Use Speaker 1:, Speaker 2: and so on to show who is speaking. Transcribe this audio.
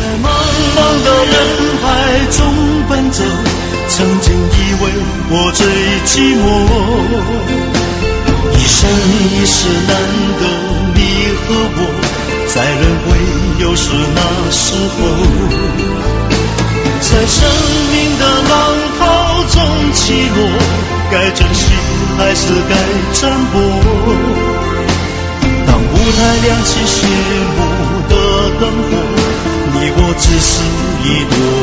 Speaker 1: 茫茫的人海中奔走，曾经以为我最寂寞。一生一世难得你和我再轮回，又是那时候。在生命的浪涛中起落，该珍惜还是该占卜？当舞台亮起谢幕的灯火，你我只是一朵